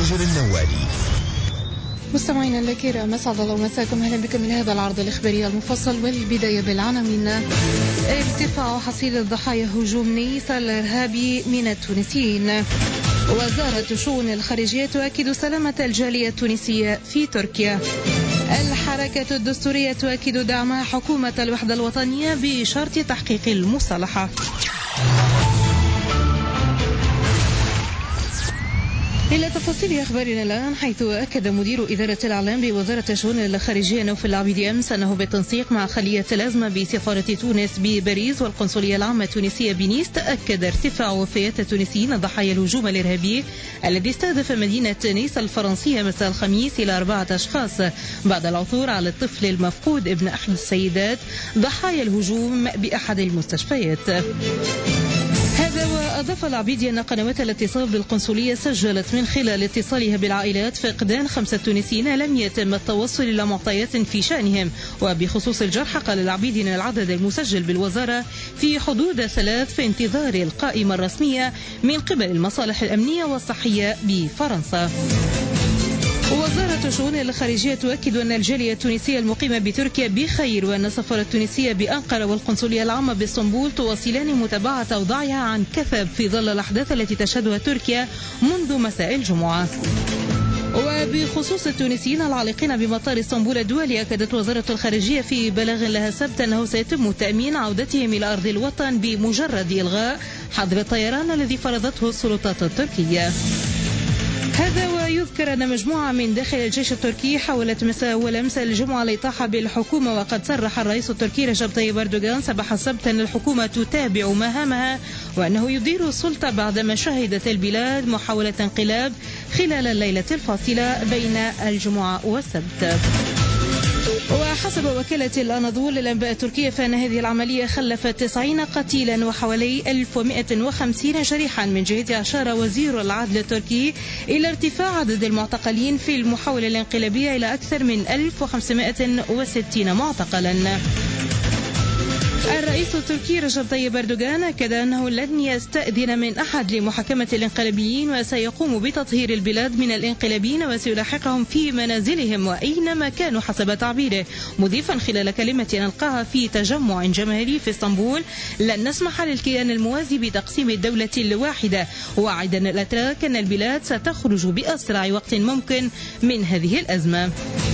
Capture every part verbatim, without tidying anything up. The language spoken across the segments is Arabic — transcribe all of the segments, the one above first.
ماجر النوالي. مستمعينا الكرام، اسعد الله مساكم، اهلا بكم من هذا العرض الاخباري المفصل. والبدايه بالعناوين. ارتفاع حصيله ضحايا هجوم نيس الارهابي من التونسيين. وزاره الشؤون الخارجيه تؤكد سلامه الجاليه التونسيه في تركيا. الحركه الدستوريه تؤكد دعم حكومه الوحده الوطنيه بشرط تحقيق المصالحه. إلى تفاصيل أخبارنا الآن، حيث أكد مدير إدارة الإعلام بوزارة الشؤون الخارجية نوف العبيدي أمس أنه بالتنسيق مع خلية الأزمة بسفارة تونس بباريس والقنصلية العامة التونسية بنيس، تأكد ارتفاع وفيات التونسيين ضحايا الهجوم الإرهابي الذي استهدف مدينة نيس الفرنسية مساء الخميس إلى أربعة أشخاص بعد العثور على الطفل المفقود ابن أحد السيدات ضحايا الهجوم بأحد المستشفيات. هذا وأضاف العبيدي أن قنوات الاتصال بالقنصلية سجلت من خلال اتصالها بالعائلات فقدان خمسة تونسيين لم يتم التوصل إلى معطيات في شأنهم. وبخصوص الجرحى قال العبيدي أن العدد المسجل بالوزارة في حدود ثلاث في انتظار القائمة الرسمية من قبل المصالح الأمنية والصحية بفرنسا. وزارة الشؤون الخارجية تؤكد أن الجالية التونسية المقيمة بتركيا بخير، وأن السفارة التونسية بأنقرة والقنصلية العامة باسطنبول تواصلان متابعة أوضاعها عن كثب في ظل الأحداث التي تشهدها تركيا منذ مساء الجمعة. وبخصوص التونسيين العالقين بمطار اسطنبول الدولي، أكدت وزارة الخارجية في بلاغ لها السبت أنه سيتم تأمين عودتهم إلى أرض الوطن بمجرد إلغاء حظر الطيران الذي فرضته السلطات التركية. هذا ويذكر أن مجموعة من داخل الجيش التركي حاولت مساء أول أمس الجمعة الإطاحة بالحكومة، وقد صرح الرئيس التركي رجب طيب أردوغان صباح السبت أن الحكومة تتابع مهامها وأنه يدير السلطة بعدما شهدت البلاد محاولة انقلاب خلال الليلة الفاصلة بين الجمعة والسبت. وحسب وكالة الأناضول للأنباء التركية فإن هذه العملية خلفت تسعين قتيلا وحوالي ألف ومئة وخمسين جريحا. من جهته أشار وزير العدل التركي إلى ارتفاع عدد المعتقلين في المحاولة الانقلابية إلى أكثر من ألف وخمسمئة وستين معتقلا. الرئيس التركي رجب طيب أردوغان أكد أنه لن يستأذن من أحد لمحاكمة الانقلابيين، وسيقوم بتطهير البلاد من الانقلابيين وسيلاحقهم في منازلهم وأينما كانوا حسب تعبيره، مضيفا خلال كلمة ألقاها في تجمع جماهيري في اسطنبول: لن نسمح للكيان الموازي بتقسيم الدولة الواحدة، وعدا الأتراك أن البلاد ستخرج بأسرع وقت ممكن من هذه الأزمة.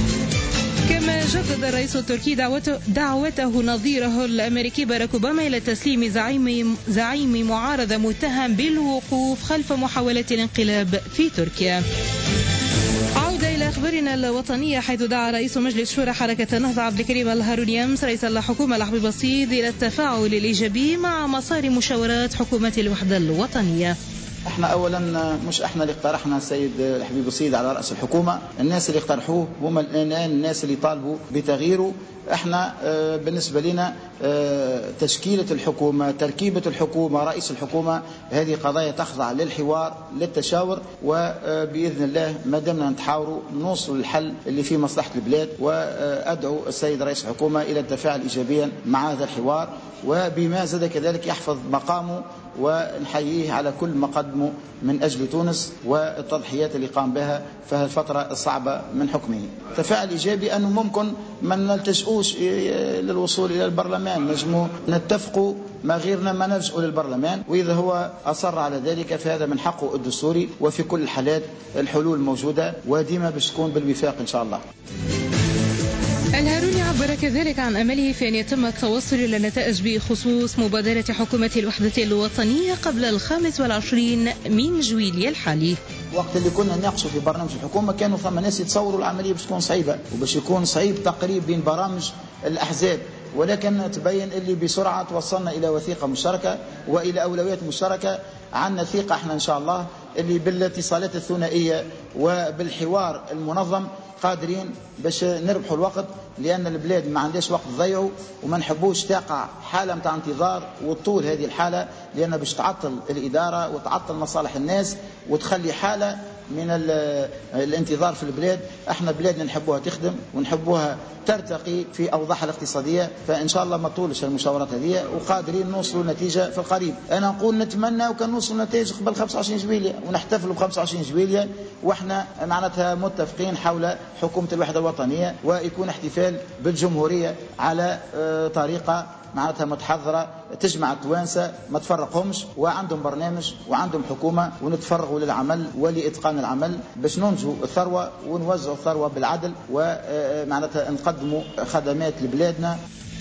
كما جدد الرئيس التركي دعوته, دعوته نظيره الأمريكي باراك أوباما إلى تسليم زعيم, زعيم معارضة متهم بالوقوف خلف محاولة الانقلاب في تركيا. عودة إلى أخبارنا الوطنية، حيث دعا رئيس مجلس شورى حركة النهضة عبد الكريم الهاروني أمس رئيس الحكومة الحبيب بسيط إلى التفاعل الإيجابي مع مسار مشاورات حكومة الوحدة الوطنية. احنا اولا مش احنا اللي اقترحنا السيد الحبيب بسيط على رأس الحكومة، الناس اللي اقترحوه هم الان الناس اللي طالبوا بتغييره. احنا اه بالنسبة لنا اه تشكيلة الحكومة، تركيبة الحكومة، رئيس الحكومة، هذه قضايا تخضع للحوار للتشاور، وبإذن الله ما دمنا نتحاوروا نوصل للحل اللي فيه مصلحة البلاد. وأدعو السيد رئيس الحكومة إلى التفاعل إيجابيا مع هذا الحوار، وبما زاد كذلك يحفظ مقامه، ونحييه على كل ما قدمه من أجل تونس والتضحيات اللي قام بها في الفترة الصعبة من حكمه. تفاعل إيجابي أنه ممكن ما نلتجئوش للوصول إلى البرلمان، نجمو نتفقوا ما غيرنا ما نلجأوا للبرلمان، وإذا هو أصر على ذلك فهذا من حقه الدستوري، وفي كل الحالات الحلول موجودة وديما باش تكون بالوفاق إن شاء الله. الهاروني عبر كذلك عن أمله في أن يتم التوصل إلى نتائج بخصوص مبادرة حكومة الوحدة الوطنية قبل الخامس والعشرين من جويلية الحالي. وقت اللي كنا نناقشوا في برنامج الحكومة كانوا ثم ناس يتصوروا العملية باش تكون صعيبة وباش يكون صعيب تقريب بين برامج الأحزاب، ولكن تبين اللي بسرعة توصلنا إلى وثيقة مشتركة وإلى أولويات مشتركة. عندنا ثقة احنا إن شاء الله اللي بالاتصالات الثنائية وبالحوار المنظم قادرين باش نربحوا الوقت، لأن البلاد ما عندهاش وقت تضيعه، وما نحبوش تقع حالة متاع انتظار وطول هذه الحالة، لأن باش تعطل الإدارة وتعطل مصالح الناس وتخلي حالة من الانتظار في البلاد. احنا بلادنا نحبوها تخدم ونحبوها ترتقي في أوضاعها الاقتصادية، فإن شاء الله ما طولش المشاورات هذه وقادرين نوصلوا نتيجة في القريب. أنا نقول نتمنى وكان نوصلوا نتائج قبل خمسة وعشرين جويلية ونحتفلوا ب خمسة وعشرين جويلية وإحنا معناتها متفقين حول حكومة الوحدة الوطنية، ويكون احتفال بالجمهورية على طريقة معناتها متحضرة تجمع التوانسة ما تفرقهمش، وعندهم برنامج وعندهم حكومة، ونتفرغوا للعمل ولإتقان العمل باش ننجوا الثروة ونوزعوا الثروة بالعدل ومعناتها نقدموا خدمات لبلادنا.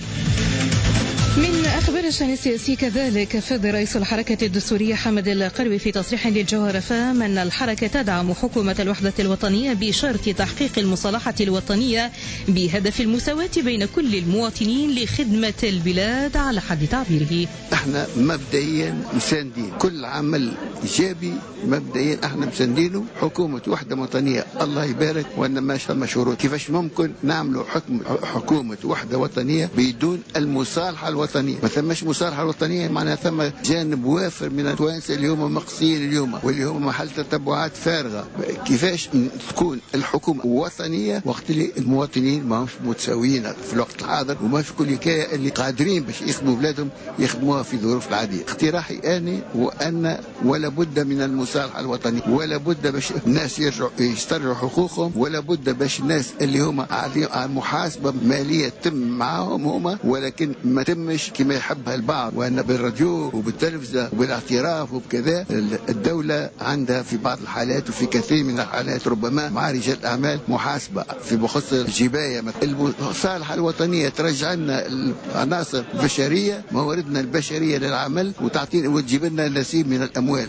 من أخبار الشأن السياسي كذلك، أفاد رئيس الحركة الدستورية حمد القروي في تصريح للجوهرة فام أن الحركة تدعم حكومة الوحدة الوطنية بشرط تحقيق المصالحة الوطنية بهدف المساواة بين كل المواطنين لخدمة البلاد على حد تعبيره. احنا مبدئيا مساندين كل عمل إيجابي، مبدئيا احنا مساندينه. حكومة وحدة وطنية الله يبارك، وأن ما شاء الله شروط. كيفاش ممكن نعملوا حكم حكومة وحدة وطنية بدون المصالحة الوطنية؟ ما ثمش مصالحة وطنية، معناها ثم جانب وافر من التوانسة اللي هم مقصيين اليوم واللي هم محل تتبعات فارغة. كيفاش تكون الحكومة وطنية وقت اللي المواطنين ما همش متساويين في الوقت الحاضر وما في كل حكاية اللي قادرين باش يخدموا بلادهم يخدموها في ظروف العادية. اقتراحي أنا وأن ولا بد من المصالحة الوطنية، ولا بد باش الناس يرجعوا يسترجعوا حقوقهم، ولا بد باش الناس اللي هم على محاسبة مالية تم معاهم هم، ولكن ما تم كما يحبها البعض، وأن بالراديو وبالتلفزة وبالاعتراف وبكذا. الدولة عندها في بعض الحالات وفي كثير من الحالات ربما مع رجال الأعمال محاسبة في بخص الجباية. المصالحة الوطنية ترجع لنا العناصر البشرية، مواردنا البشرية للعمل، وتعطينا وتجيب لنا نسيب من الأموال.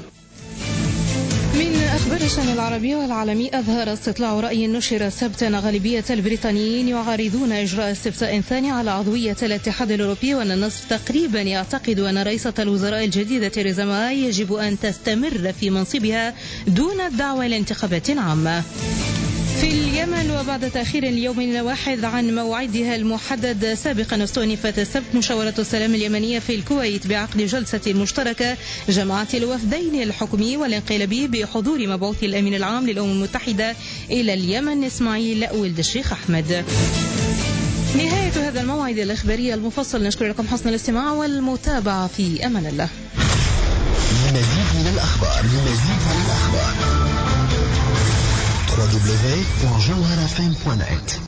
من أخبار الشأن العربي والعالمي، أظهر استطلاع رأي نشر سبتا غالبية البريطانيين يعارضون إجراء استفتاء ثاني على عضوية الاتحاد الأوروبي، وأن النصف تقريبا يعتقد أن رئيسة الوزراء الجديدة تيريزا ماي يجب أن تستمر في منصبها دون الدعوة لانتخابات عامة. في اليمن، وبعد تأخير اليوم واحد عن موعدها المحدد سابقا، استؤنفت السبت مشاورة السلام اليمنية في الكويت بعقد جلسة مشتركة جمعت الوفدين الحكومي والانقلابي بحضور مبعوث الأمين العام للأمم المتحدة إلى اليمن إسماعيل ولد الشيخ أحمد. نهاية هذا الموعد الإخباري المفصل، نشكر لكم حسن الاستماع والمتابعة، في أمان الله. مزيد من الأخبار مزيد من الأخبار دبليو دبليو دبليو دوت جوهرة إف إم دوت نت.